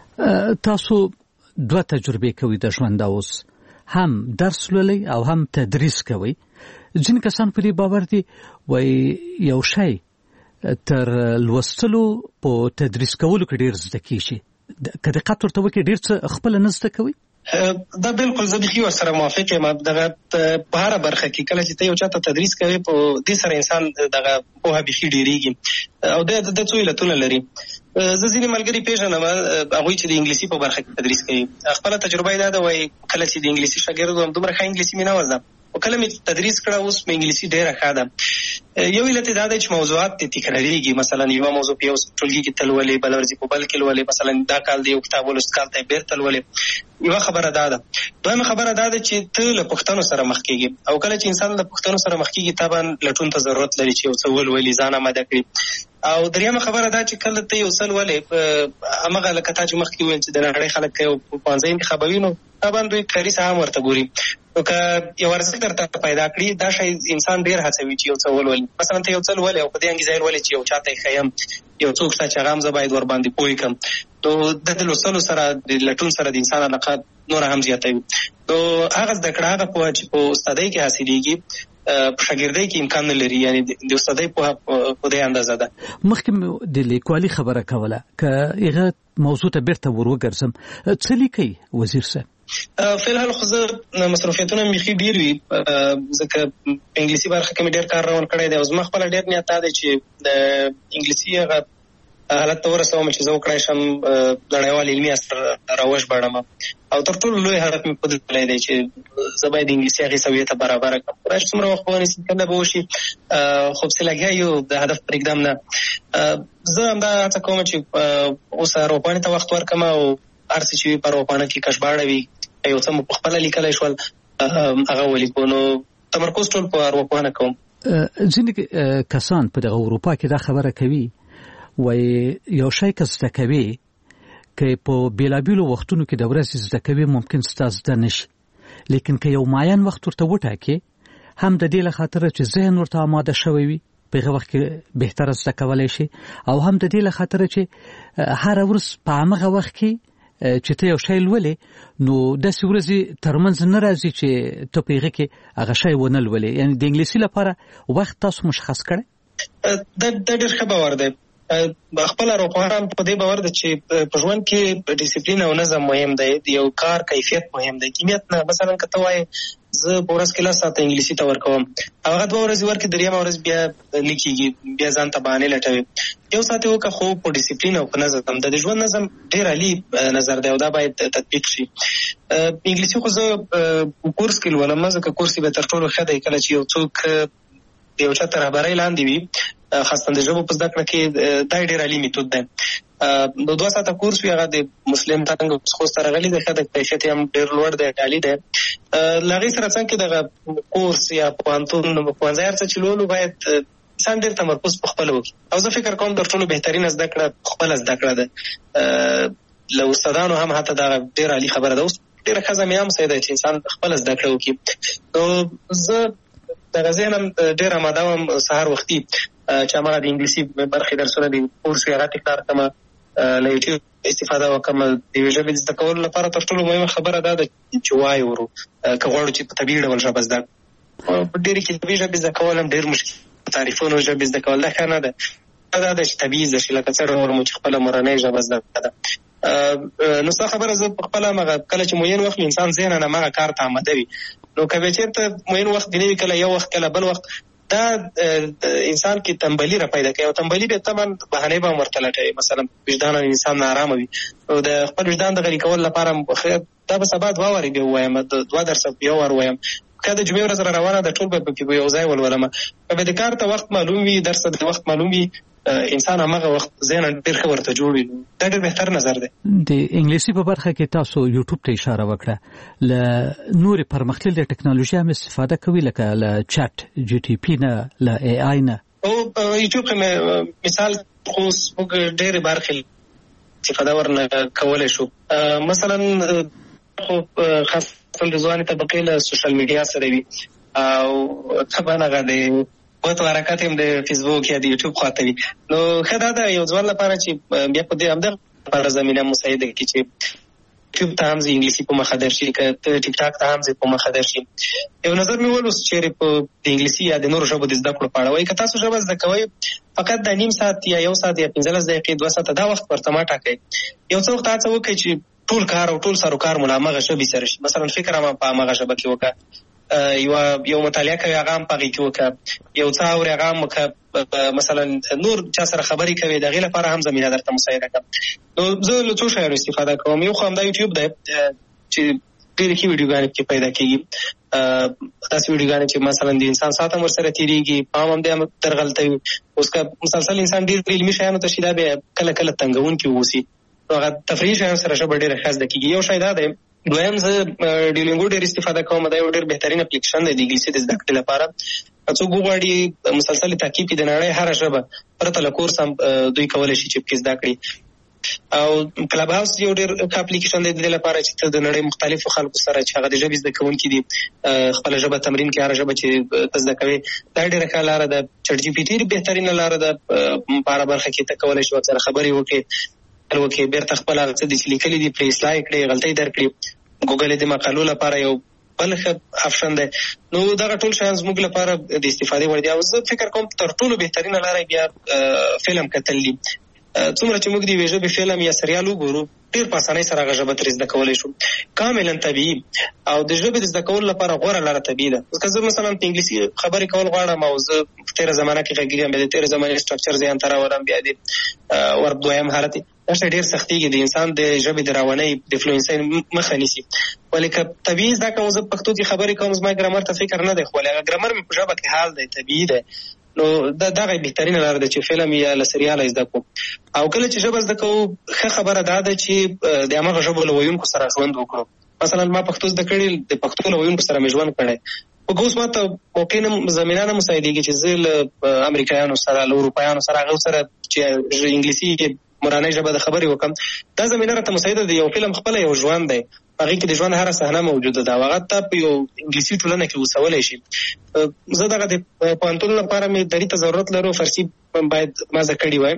تاسو دوه تجربې کوي د ژوند اوس، هم درس لولئ او هم تدریس کوي. ځینې کسان په دې باور دي وایي یو شی تر لوستلو په تدریس کولو کې ډېر زده کېږي، که دقت ورته وکړي ډېر څه خپله نه زده کوي. دا بالکل زه بیخي ورسره موافق یم. دغه په هره برخه کې کله چې ته یو چاته تدریس کوي په دې سره انسان دغه پوهه بیخي ډېرېږي او د څو علتونه لري. زه ځینې ملګري پېژنم هغوی چې د انګلیسي په برخه کې تدریس کوي. خپله تجربه یې دا ده وایي کله چې د انګلیسي شاګرد وم دومره ښه انګلیسي مې نه وه زده، او کله مې تدریس کړه اوس مې انګلیسي ډېره ښه ده. یو علت دا دی چې موضوعات دې تکراریږي. مثلا یوه موضوع په یو ټولګي کې ته لولې، بله ورځ په بل کې لولې. مثلا دا کال د یو کتاب ولوست کال ته یې بېرته لولې. یوه خبره دا ده. دویمه خبره دا ده چې ته له پوښتنو سره مخ کېږي، او کله چې انسان له پوښتنو سره مخ کېږي طبعا لټون ته ضرورت لري چې یو څه ولولي، ځان آماده کړي. او دریمه خبره دا چې کله ته یو څه لولې، همغه لکه تا چې مخکې وویل چې د نړۍ خلک یو پوهنځی انتخابوي، نو طبعا دوی کاري ساحه هم ورته ګوري. نو که یو ارزښت درته پیدا کړي دا شی انسان ډېر هڅوي چې یو څه ولولي. مثلا ته یو څه لولې او په دې انګیزه یې لولې چې یو چاته یې ښیم، یو څوک شته چې هغه هم زه باید ور باندې پوه کړم، نو د لوستلو سره د لټون سره د انسان علاقه نوره هم زیاتوي. نو هغه زده کړه هغه پوهه چې په استادۍ کې حاصلېږي په شاګردۍ کې امکان نه لري. یعنې د استادۍ پوهه په دې اندازه ده. مخکې د لیکوالي خبره کوله، که هغه موضوع ته بیرته ور وګرځم، څه لیکئ وزیر صاحب؟ فلحال خو زه مصروفیتونه بیخي ډېر وي، ځکه په انګلیسي برخه کې مې ډېر کار روان کړی دی، او زما خپله ډېر نیت دا دی چې د انګلیسي هغه حالت ته ورسوم چې زه وکړای شم نړیوال علمي اثر راوژباړم. او تر ټولو لوی هدف مې په دې تللی دی چې زه باید د انګلیسي هغې سویې ته برابره کړم. خدای چې څومره وخت به ونیسي کنه به وشي، خو پسې لګیا یو د هدف پرېږدم نه. زه همدا هڅه کوم چې اوس اروپاڼې ته وخت ورکړم، او هر څه چې وي په اروپاڼه کې که ژباړه وي یو څه مو پخپله لیکلی شول هغه ولیکو. نو تمرکز ټول په ارواپوهنه کوم. ځینې کسان په دغه اروپا کې دا خبره کوي وایي یو شی که زده کوي که په بېلابېلو وختونو کې د ورځې زده کوي ممکن ستا زده نه شي، لیکن که یو معین وخت ورته وټاکې هم د دې له خاطره چې ذهن ورته آماده شوی وي په هغه وخت کې بهتره زده کولی شي، او هم د دې له خاطره چې هره ورځ په همغه وخت کې چې ته یو شی لولې نو داسې ورځې ترمنځ نه راځي چې ته په هغه کې هغه شی ونه لولې. یعنې د انګلیسي لپاره وخت تاسو مشخص کړی؟ دا ډېر ښه باور دی. خپل اروپایان په دې باور ده چې په ژوند کې ډیسپلین او نظم مهم دی، د یو کار کیفیت مهم دی، کمیت نه. مثلا که ته وایې زه په ورځ کې لس ساعته انګلیسي ته ورکوم، هغه دوه ورځې ورکړې، دریمه ورځ بیا نه کېږي، بیا ځان ته بهانې لټوي. یو ساعت یې وکړه خو په ډیسپلین او په نظم. د ژوند نظم ډېر عالي نظر دی او دا باید تطبیق شي. انګلیسي خو زه کورس کې لولم، ځکه کورس یې به تر ټولو ښه دی. کله چې یو څوک د یو چا تر رهبرۍ لاندې وي خاصه د ژبو په زده کړه کې دا ډېر عالي میتود دی. د دوه ساعته کورس وي هغه د مسلم څنګه خوست راغلي دی ښه د کیفیت هم ډېر لوړ دی عالي دی. له هغې سره څنګه دغه کورس یا پوهنتون ښوونځی هر څه چې لولو باید انسان ډېر تمرکز په خپله وکړي او زه فکر کوم تر ټولو بهترینه زده کړه خپله زده کړه ده. له استادانو هم حتی دا ډېره عالي خبره ده. اوس ډېره ښځه مې هم صحیح ده چې انسان خپله زده کړه وکړي. نو زه دغه ذهن ډېر اماده وم سهار وختي چې هماغه د انګلیسي برخې درسونه د کورس وي هغه تکرار کړم، له یوټیوب استفاده وکړم. د یوې ژبې زده کولو لپاره تر ټولو مهمه خبره دا ده چې وایې ورو که غواړو چې په طبیعي ډول ژبه زده کړو. په ډېرې کې طبیعي ژبې زده کول هم ډېر مشکل، تعریفونو ژبې زده کول دا ښه نه ده. دا ده چې طبیعي زده شي لکه څه ډول مو چې خپله مورنۍ ژبه زده ده. نو ستا خبره زه په خپله هماغه کله چې معین وخت انسان ذهناً هماغه کار ته آماده وي نو که بیا چېرته معین وخت دی نه وي کله یو وخت کله بل وخت دا انسان کې تنبلي را پیدا کوي او تنبلي بیا تمام بهانې به هم ورته لټوي. مثلا وجدان انسان ناارامه وي نو د خپل وجدان د غلي کولو لپاره دا به سبا دوه وارې بیا ووایم دوه درسه یو وار ووایم که د جمعې ورځ را روانه ده ټول به پکې به یو ځای ولولم. که به د کار ته وخت معلوم وي درس د وخت معلوم وي انسان هماغه وخت ذهن ډېر ښه ورته جوړ وي. دا ډېر بهتر نظر دی. د انګلیسي په برخه کې تاسو یوټیوب ته اشاره وکړه، له نورې پرمختللې ټکنالوژي هم استفاده کوي لکه له چات جی ټي پي نه له ای آی نه؟ او یوټیوب کې مثال خو موږ ډېرې برخې استفاده ورنه کولی شو. مثلا خو خاص د ځوانې طبقې له سوشل میډیا سره وي او طبعا هغه د بوت حرکت هم د فیسبوک یا د یوټیوب خواته وي. نو ښه دا ده یو ځوان لپاره چې بیا په دې همدغه لپاره زمینه مساعده کړي چې یوټیوب ته هم زه انګلیسي په مخه درشي، که ټیک ټاک ته هم زه په مخه درشي. یو نظر مې ولوست چېرې په د انګلیسي یا د نورو ژبو د زده کړو په اړه وایي که تاسو ژبه زده کوئ فقط د نیم ساعت یا یو ساعت یا پنځلس دقیقې دوه ساعته دا وخت ورته مه ټاکئ. یو څه وخت هڅه وکړئ چې ټول کار او ټول سروکار مو له همغه ژبې سره شي. مثلا فکر هم په همغه ژبه کې وکړه، یو یو مطالعه کوي هغه هم په هغې کې وکړه، یو څه اورې هغه هم وکړه، مثلا نور چا سره خبرې کوي د هغې لپاره هم زمینه درته مساعده کړه. نو زه له څو شیانو استفاده کوم. یو خو همدا یوټیوب دی چې ډېرې ښې ویډیوګانې پکې پیدا کېږي، داسې ویډیوګانې چې مثلا د انسان ساعت هم ورسره تېرېږي، پام هم دی درغلته وي. اوس که مسلسل انسان ډېر علمي شیانو ته شي دا بیا کله کله تنګونکي واوسي، نو هغه تفریحي شیانو سره ژبه ډېره ښه زده کېږي. یو شی دا دی. دویم زه ډیولینګو ډېر استفاده کوم. دا یو ډېر بهترین اپلیکیشن دی د انګلیسي د زده کړې لپاره. څوک وغواړي مسلسل تعقیب کړي د نړۍ هره ژبه پرته له کورس هم دوی کولی شي چې پکې زده کړي. او کلب هاوس یو ډېر ښه اپلیکیشن دی د دې لپاره چې ته د نړۍ مختلفو خلکو سره چې هغه د ژبې زده کوونکي دي خپله ژبه تمرین کړي، هره ژبه چې ته زده کوې. دا ډېره ښه لاره ده. چټ جي پي ټي بهترینه لاره ده په هره برخه کې ته کولی شي ورسره خبرې وکړې وکړې بیرته خپل هغه څه دي چې لیکلي دي پرې اصلاح کړې، غلطۍ درکړي. ګوګل د مقالو لپاره یو بل ښه آپشن دی. نو دغه ټول شیان زموږ لپاره د استفادې وړ دي. او زه فکر کوم تر ټولو بهترینه لاره بیا فلم کتل دي. څومره چې موږ د یوې ژبې فلم یا سریال وګورو ډېر په اسانۍ سره هغه ژبه ترې زده کولی شو کاملا طبیعي. او د ژبې د زده کولو لپاره غوره لاره طبیعي ده. که زه مثلا په انګلیسي خبرې کول غواړم او زه په تېره زمانه کې غږیږم، بیا د تېرې زمانې سټرکچر ذهن ته راولم، بیا د ورب دویم حالت دا شی ډېر سختېږي، د انسان د ژبې د روانۍ د فلوینسۍ مخه نیسي. ولې که طبیعي زده کوم زه په پښتو کې خبرې کوم زما ګرامر ته فکر نه دی، خو هغه ګرامر مې په ژبه کې حال دی طبیعي دی. نو دا دغه بهترینه لاره ده چې فلم یا له سریاله زده کوو. او کله چې ژبه زده کوو ښه خبره دا ده چې د همغه ژبو له ویونکو سره ژوند وکړو. مثلا ما پښتو زده کړې، د پښتو له ویونکو سره مې ژوند کړی. خو اوس ما ته موقع نه زمینه نه مساعدېږي چې زه له امریکایانو سره له اروپایانو سره هغو سره چې انګلیسي مورنۍ ژبه د خبرې وکړم. دا زمینه راته مساعده ده. یو فلم خپله یو ژوند دی، هغې کې د ژوند هره صحنه موجوده ده او هغه ته په یو انګلیسي ټولنه کې اوسولی شي. زه دغه د پوهنتون لپاره مې دري ته ضرورت لرو، فارسي باید ما زده کړې وای.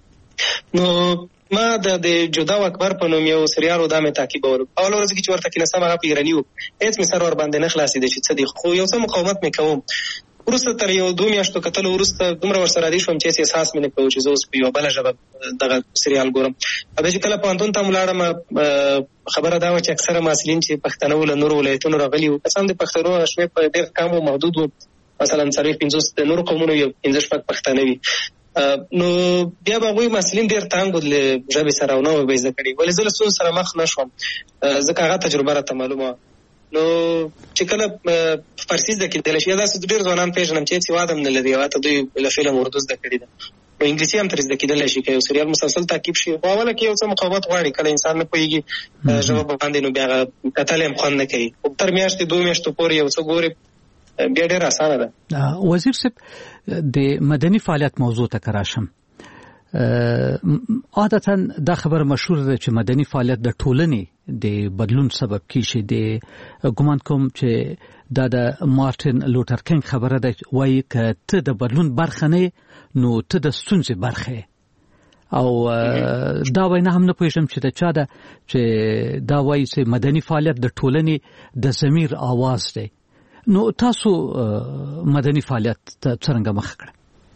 نو ما د جدا و اکبر په نوم یو سریال و دا مې تعقیبولو. اوله ورځ کې چې ورته کېناستم هغه په ایراني و، هېڅ مې سر ورباندې نه خلاصېده چې څه دي، خو یو څه مقاومت مې کوم. وروسته تر یو دوه میاشتو کتلو وروسته دومره ورسره عادي شوم چې هېڅ احساس مې نه کوو چې زه اوس په یوه بله ژبه دغه سریال ګورم. بیا چې کله پوهنتون ته م ولاړم خبره دا وه چې اکثره محصلین چې پښتانه وو له نورو ولایتونو راغلي وو، قسم د پښتنو شمېر په ډېر کم و، محدود و، مثلا څلوېښت پنځوس د نورو قومونو یو پنځه شپږ پښتانه وي. نو بیا به هغوی محصلین ډېر تنګ وو له ژبې سره او نه وه به یې زده کړي. ولې زه له ستونزو سره مخ نه شوم ځکه هغه تجربه راته معلومه وه. نو چې کله فارسی زده کېدلی شي، داسې ډېر ځوانان پېژنم چې هېڅ هېواد هم نه لري، حتی دوی له فلم اردو زده کړې ده، نو انګلیسي هم ترې زده کېدلی شي که یو سریال مسلسل تعقیب شي. خو اوله کې یو څه مقاومت غواړي، کله انسان نه پوهېږي ژبه باندې، نو بیا هغه کتل یې هم خوند نه کوي. خو تر میاشتې دوه میاشتو پورې یو څه ګورې بیا ډېره اسانه ده. وزیر صاحب، د مدني فعالیت موضوع ته که راشم، عادتا دا خبر مشهور ده چې مدني فعالیت د ټولنې د بدلون سبب کیږي. د ګمان کوم چې دا د مارټین لوټر کینګ خبره ده، وایي که ته د بدلون برخه نه نو ته د ستونزې برخه. او دا وینا هم نه پوهېږم چې د چا ده چې دا وایي چې مدني فعالیت د ټولنې د ضمیر آواز دی. نو تاسو مدني فعالیت ته څرنګه مخ کړه؟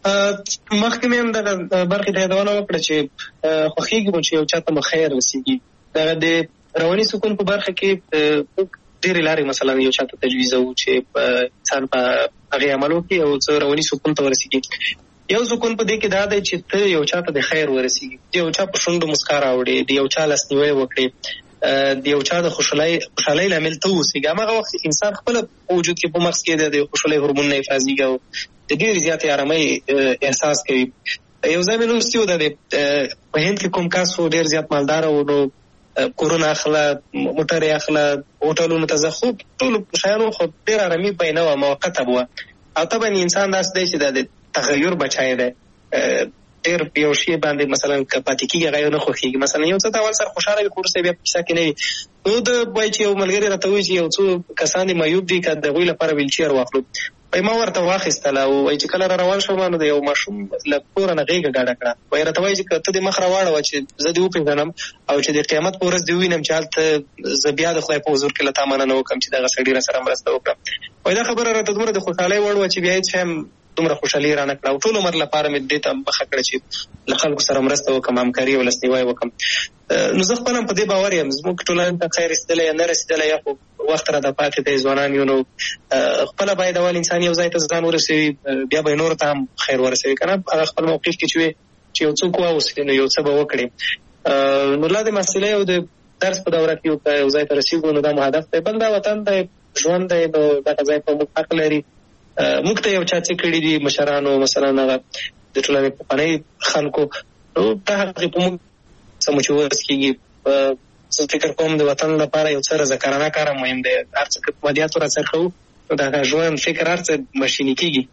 مخکې مې هم دغه برخې ته یادونه وکړه چې خوښېږي مو چې یو چا ته مو خیر رسېږي. دغه د رواني سکون په برخه کې ډېرې لارې مثلا یو چا ته تجویزوو چې انسان په هغې عمل وکړي او څه رواني سکون ته ورسېږي. یو سکون په دې کې دا دی چې ته یو چا ته د خیر ورسېږي، د یو چا په شونډو مسکا راوړې، د یو چا لاسنیوی وکړې، د یو چا د خوشحالۍ خوشحالۍ لامل ته اوسېږي. هماغه وخت انسان خپله په وجود کې په مغز کې د خوشحالۍ هورمونونه افرازېږي او د ډېرې زیاتې ارامۍ احساس کوي. یو ځای مې لوستي و، د په هند کې کوم کس و ډېر زیات مالداره و، نو کورونه اخله، موټر یې اخله، هوټلونو ته ځه، خو ټولو شیانو خو ډېره ارامي پې نه وه، موقته به وه. او طبعا انسان داسې دی چې دا د تغیر بچای دی، ډېر یو شی باندې مثلا که پاتې کېږي هغه یو نه خوښېږي. مثلا یو څه ته اول سر خوشحاله وي، خو وروسته بیا په کیسه کې نه وي. نو د وایي چې یو ملګري راته وایي چې یو څو کسان دي معیوب دي، که د هغوی لپاره ویلچیر واخلو. وایي ما ورته واخیستله او وایي چې کله را روان شوم نو د یو ماشوم له کوره نه غېږه ډاډه کړه. وایي راته وایي چې که ته دې مخ راواړوه چې زه دې وپېژنم او چې د قیامت په ورځ دې ووینم چې هلته زه بیا د خدای په حضور کې له تا مننه وکړم چې دغه سړي را سره مرسته وکړه. وایي دا خبره راته دومره د خوشحالۍ وړ وه چې بیا هېڅ شی هم دومره خوشحالي را نه کړه او ټول عمر لپاره مې دې ته مخه کړه چې له خلکو سره مرسته وکړم، همکاري او لاسنیوی وکړم. نو زه خپله هم په دې باور یم، زموږ ټولنې ته خیر رسېدلی یا نه رسېدلی، یا خو وخت راته پاتې دی، ځوانان یو، نو خپله باید اول انسان یو ځای ته ځان ورسوي، بیا به یې نورو ته هم خیر ورسوي. که نه هغه خپل موقف کې چې وي چې یو څوک واوسي نو یو څه به وکړي. نو لا د محصلۍ او د درس په دوره کې یو ځای ته رسېږو، نو دا مو هدف دی. بل دا وطن دی، ژوند دی، نو دغه ځای په موږ حق لري. موږ ته یو چا څه کړي دي مشرانو، مثلا هغه د ټولنې پخواني خلکو، نو دا هغې په موږ څه مو چې ورس کېږي. زه فکر کوم د وطن لپاره یو څه رضاکارانه کار مهم دی. هر څه که په مادیاتو راڅرخوو نو د هغه ژوند فکر هر څه ماشیني کېږي.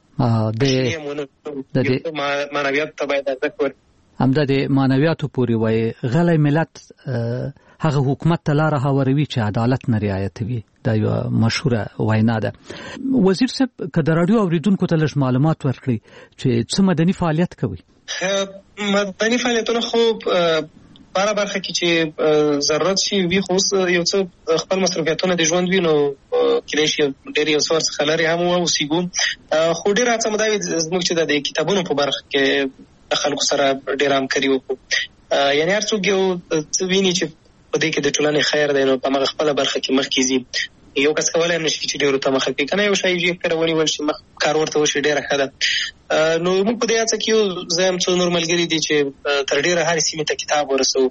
معنویاتو ته باید ارزښت ورکړو. همدا د معنویاتو پورې وایي غلی ملت هغه حکومت ته لاره هواروي چې عدالت نه رعایتوي. دا یو مشهوره وینا ده. وزیر صاحب، که د راډیو اوریدونکو ته لږ معلومات ورکړي چې څه مدني فعالیت کوي؟ مدني فعالیتونه خو باره برخه کې چې ضرورت شي وي، خو یو څه خپل مصروفیتونه د ژوند وي، نو کېدای شي ډېر یو څه ورڅخه لرې هم واوسېږو. خو ډېره هڅه مو دا وي زموږ چې د کتابونو په برخه کې د خلکو سره ډېره همکاري وکړو. یعنې هر څوک یو څه ویني چې په دې کې د ټولنې خیر دی، نو په هغه خپله برخه کې مخکې ځي. یو کس کولی هم نه شي چې ډېرو ته مخه کړي، که نه یو شی یې فکر ونیول شي مخ کار ورته وشي، ډېره ښه ده. نو موږ په دې هڅه کې یو، زه هم څو نور ملګري دي چې تر ډېره هرې سیمې ته کتاب ورسوو.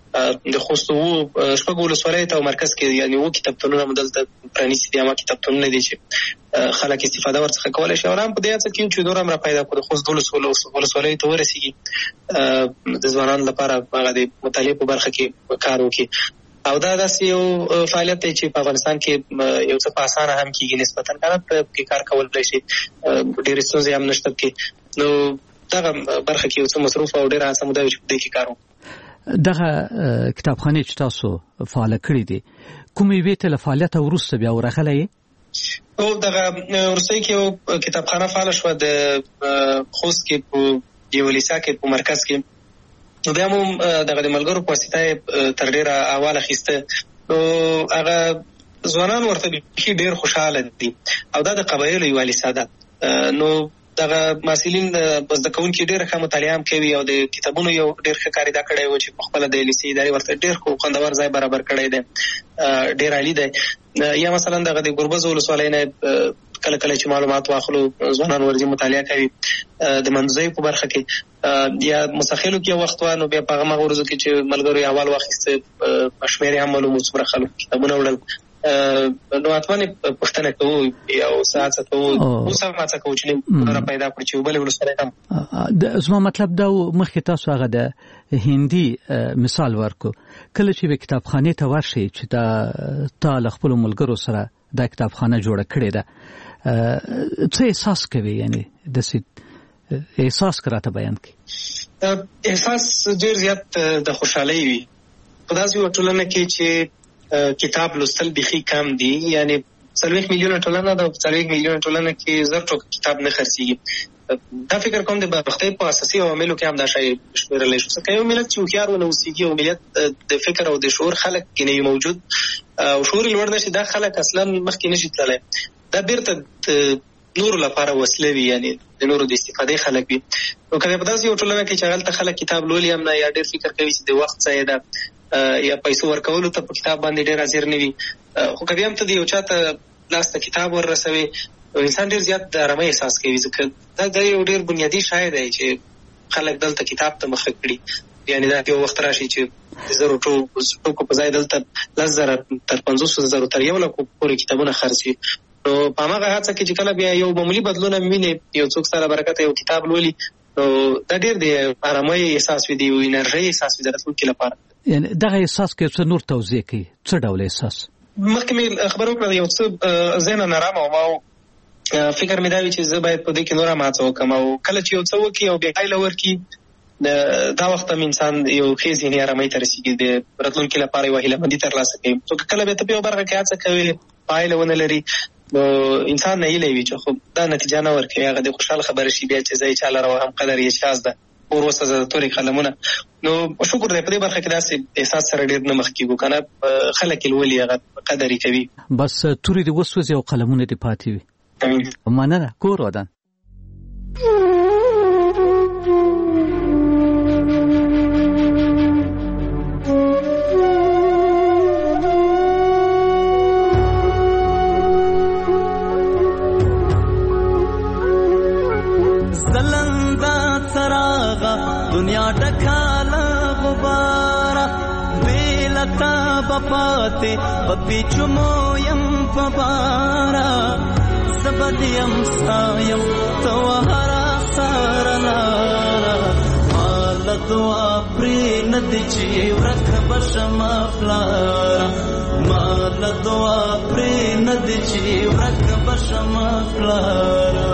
د خوست اوو شپږو ولسوالیو ته او مرکز کې یعنې اووه کتابتونونه مو دلته پرانیستي دي، همه کتابتونونه دي چې خلک استفاده ورڅخه کولی شي. او هم په دې هڅه کې یو چې نور هم را پیدا کړو، د خوست دولس ولسوالیو ته ورسېږي، د ځوانانو لپاره هغه د مطالعې په برخه کې کار وکړي. او دا داسې یو فعالیت دی چې په افغانستان کې یو څه په اسانه هم کېږي نسبتا، که نه په کې کار کولی شي، ډېرې ستونزې هم نشته پکې. نو دغه برخه کې یو څه مصروف او ډېره هڅه مو دا وي چې په دې کې کار وکړو. دغه کتابخانې چې تاسو فعاله کړې دي، کومې یوې ته له فعالیته وروسته بیا ورغلی یې؟ او دغه وروستۍ کې یو کتابخانه فعاله شوه د خوست کې په یو لیسا کې په مرکز کې. نو بیا مو دغه د ملګرو په واسطه تر ډېره اول اخیسته. نو هغه ځوانان ورته بیخي ډېر خوشحاله دي او دا د قبایلو یوه لیسا ده. نو دغه محصلین زده کوونکي ډېره ښه مطالعه هم کوي او د کتابونو یو ډېر ښه کار ادا کړی و چې په خپله د لیسې ادارې ورته ډېر خوندور ځای برابر کړی دی، ډېر عالي دی. یا مثلا دغه د ګربز ولسوالۍ نه کله کله چې معلومات واخلو، ځوانان ورځي مطالعه کوي د منځیو په برخه کې. یا مسخلو کې یو وخت وه، نو بیا په هغه ورځو کې چې ملګرو یې اول واخیسته، په شمېر یې هم معلوم و څومره خلکو کتابونه وړل. نو اتمنه پښتنه کوو یو ساعت کوو او سم څه کوو چې نور پیدا کړو چې بل ولسره هم د زما مطلب دا مخکې تاسو هغه د هندي مثال ورکو کله چې کتابخانه ته ورشي چې دا تا خپل ملګرو سره دا کتابخانه جوړه کړې ده څه احساس کوي یعنی د څه احساس کراته بیان کی احساس ډیر زیات د خوشحالي وي په داسې ټولنه کې چې کتاب لوستل بيخي کم دي یعنی څلوېښت میلیونه ټولنه د څلوېښت میلیونه ټولنه کې زر ټوک کتاب نه خرڅيږي دا فکر کوم د بختۍ په اساسي عواملو کې هم دا شی شمیرل شي چې یو ملت چې هوښیار ونه اوسېږي او ملت د فکر او د شعور خلک کې نه موجود او شعور لوړ نشي دا خلک اصلا مخکې نشي تللی دا بیرته نور لپاره وسله وي یعنی د نورو د استفادې خلک وي نو کله په داسې یو ټولنه کې چې هلته خلک کتاب لولي هم نه یا ډېر فکر کوي چې د وخت ځای ده یا پیسو ورکولو ته په کتاب باندې ډېر حاضر نه وي خو که بیا هم ته د یو چا ته لاس ته کتاب وررسوي انسان ډېر زیات د ارامۍ احساس کوي ځکه دا یو ډېر بنیادي شی دی چې خلک دلته کتاب ته مخه کړي یعنی دا یو وخت راشي چې د زرو ټوکو په ځای دلته لس زره تر پنځوسو زرو تر یو لکو پورې کتابونه خرڅ وي نو په هغه هڅه کې چې کله بیا یو معمولي بدلون ویني یو څوک سره برکت یو کتاب لولي نو دا ډېر د ارامۍ احساس وي د انرژۍ احساس وي د راتلونکي لپاره یعنی دغه احساس کې څه نور توضیح کوي څه ډول احساس مخکې مې خبر وکړه یو څه ذهن نارامه وم او فکر مې دا وي چې زه باید په دې کې نوره هڅه وکړم او کله چې یو څه وکړي او بیا پایله ورکړي دا وخت هم انسان یو ښې ذهني ارامۍ ته رسېږي د راتلونکي لپاره یوه هیلهمندي ترلاسه کوي څو کله بیا ته په یو برخه کې هڅه کوې پایله ونه لري نو انسان نه هیله وي چې خو دا نتیجه نه ورکوي هغه د خوشحال خبره شي بیا چې زه یې چا لره وهم قدر یې شاز ده اور وسه د تورې قلمونه نو شکر دی په دې برخه کې داسې احساس سره ډېر نه مخ کېږو که نه خلک یې لولي هغه قدر یې کوي بس تورې دې وسوځي او قلمونه دې پاتې وي مننه کور ودان دنیا ډکاله غباره بیلتا بپاته پپیچمو یم پبارا زبدیم سایم تو هرا سارلارا مال دعا پری ندچی ورک بشما فلارا مال دعا پری ندچی ورک بشما فلارا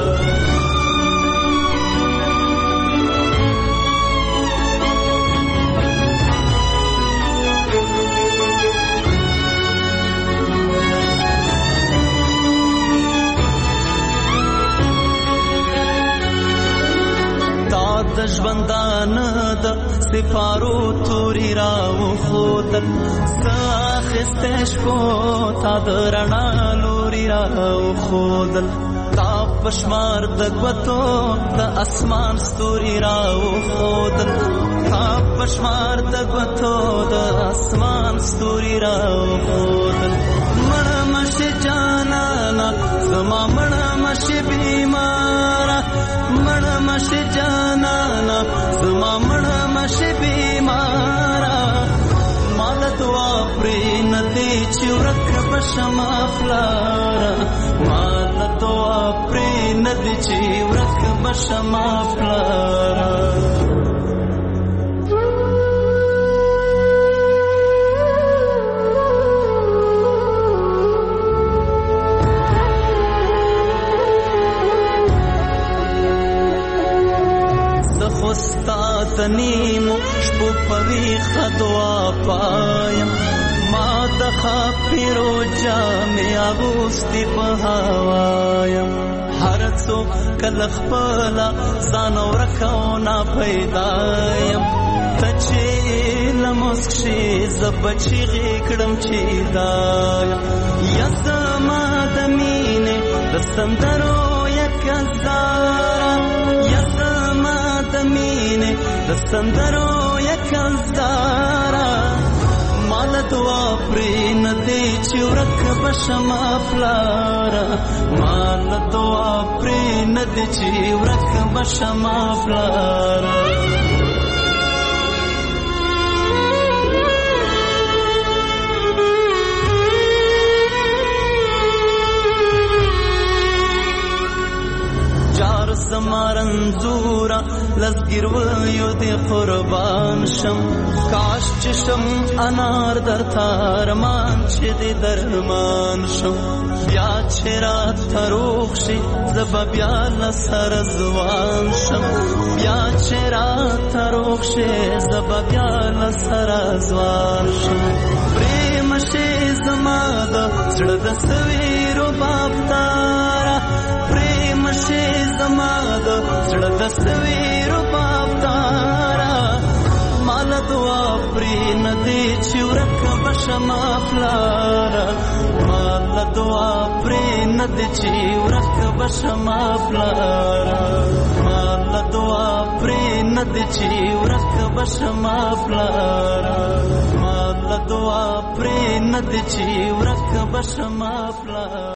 د ژوندان د سفارو توري راو خودل ساخستش کو تا د رڼا لوري راو خودل تا پشمار د غوتو د اسمان ستوري راو خودل تا پشمار د غوتو د اسمان ستوري راو خودل مړ مش جانانا زما مړ مش بیمارا مړ مش جانانا زما مړ مش بیمارا مال دعا پرې ندی چې ورک بشما فلارا مال دعا پرې ندی چې ورک بشما فلارا تنیمو شپو پوی خدوا پایم ما دخا پیرو جامی آغوستی پهاوایم هرڅو کلخ پلا زانو رکونا پیدایم تچی لمسکشی زبچی غیکڑم چی دایم یزما دمینه دستندرو یک ازدارا یزما دمینه دستندرو یک ازدارا مال دعا پری ندی چې ورک بشما فلارا مال دعا پری ندی چې ورک بشما فلارا زمارنزورا لزګرویو دې قربان شم کاش چې شم انار در تارمان چې دې درمان شم بیا چې رات تروخ شي زبا بیا لسر زوان شم بیا چې رات تروخ شي زبا بیا لسر زوان شم پریم شي زما د زړه د سویرو بابدارا پریم شي زما د زړه د سویرو بابدارا مال دعا پرې نه دی چې ورک بشما فلارا مال دعا پرې نه دی چې ورک بشما فلارا مال دعا پرې نه دی چې ورک بشما فلارا مال دعا پرې نه دی چې ورک بشما فلارا